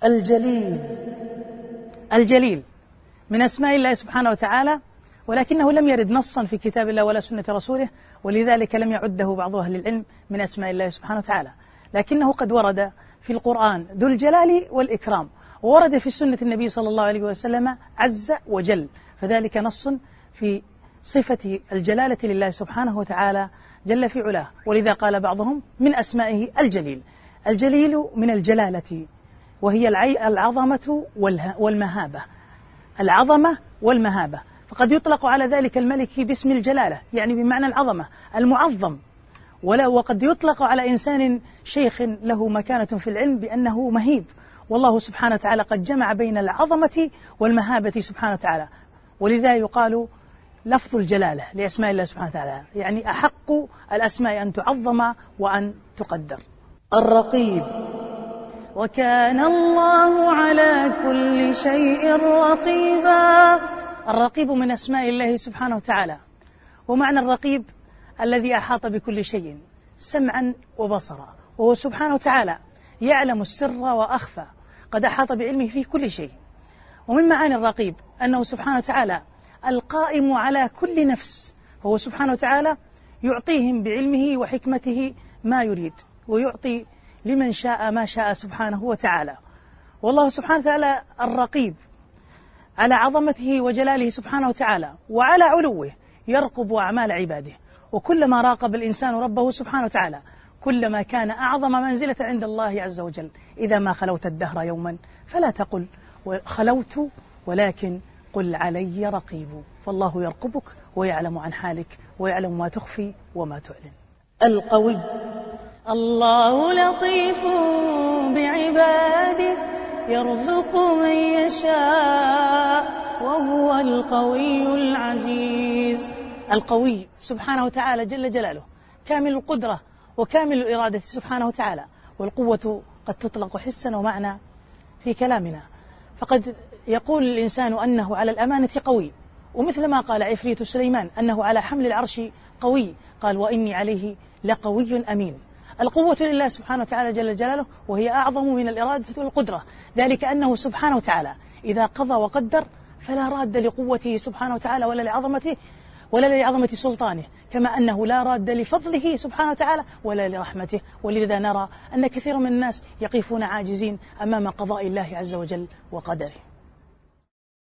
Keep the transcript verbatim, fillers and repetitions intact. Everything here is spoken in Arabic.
الجليل. الجليل من أسماء الله سبحانه وتعالى، ولكنه لم يرد نصا في كتاب الله ولا سنة رسوله، ولذلك لم يعده بعض أهل العلم من أسماء الله سبحانه وتعالى، لكنه قد ورد في القرآن ذو الجلال والإكرام، وورد في سنة النبي صلى الله عليه وسلم عز وجل، فذلك نص في صفة الجلالة لله سبحانه وتعالى جل في علاه. ولذا قال بعضهم من أسمائه الجليل. الجليل من الجلالة، وهي العظمة والمهابة، العظمة والمهابة، فقد يطلق على ذلك الملك باسم الجلالة، يعني بمعنى العظمة المعظم، ولا وقد يطلق على إنسان شيخ له مكانة في العلم بأنه مهيب، والله سبحانه وتعالى قد جمع بين العظمة والمهابة سبحانه وتعالى، ولذا يقال لفظ الجلالة لأسماء الله سبحانه وتعالى، يعني أحق الأسماء أن تعظم وأن تقدر. الرقيب. وكان الله على كل شيء رقيبا. الرقيب من أسماء الله سبحانه وتعالى، ومعنى الرقيب الذي أحاط بكل شيء سمعا وبصرا، وهو سبحانه وتعالى يعلم السر وأخفى، قد أحاط بعلمه في كل شيء. ومن معاني الرقيب أنه سبحانه وتعالى القائم على كل نفس، وهو سبحانه وتعالى يعطيهم بعلمه وحكمته ما يريد، ويعطي لمن شاء ما شاء سبحانه وتعالى. والله سبحانه وتعالى الرقيب على عظمته وجلاله سبحانه وتعالى وعلى علوه، يرقب أعمال عباده، وكلما راقب الإنسان ربه سبحانه وتعالى كلما كان أعظم منزلة عند الله عز وجل. إذا ما خلوت الدهر يوما فلا تقل خلوت، ولكن قل علي رقيب، فالله يرقبك ويعلم عن حالك ويعلم ما تخفي وما تعلن. القوي. الله لطيف بعباده يرزق من يشاء وهو القوي العزيز. القوي سبحانه وتعالى جل جلاله كامل القدرة وكامل الإرادة سبحانه وتعالى، والقوة قد تطلق حسا ومعنى في كلامنا، فقد يقول الإنسان أنه على الأمانة قوي، ومثل ما قال عفريت سليمان أنه على حمل العرش قوي، قال وإني عليه لقوي أمين. القوة لله سبحانه وتعالى جل جلاله، وهي أعظم من الإرادة والقدرة، ذلك أنه سبحانه وتعالى إذا قضى وقدر فلا راد لقوته سبحانه وتعالى ولا لعظمته ولا لعظمة سلطانه، كما أنه لا راد لفضله سبحانه وتعالى ولا لرحمته. ولذا نرى أن كثير من الناس يقفون عاجزين أمام قضاء الله عز وجل وقدره.